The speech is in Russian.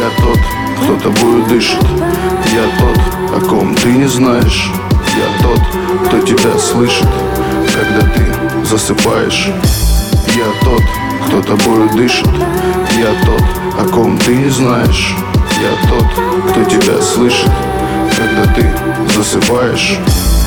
Я тот, кто тобою дышит. Я тот, о ком ты не знаешь. Я тот, кто тебя слышит, когда ты засыпаешь. Я тот, кто тобою дышит. Я тот, о ком ты не знаешь. Я тот, кто тебя слышит, когда ты засыпаешь.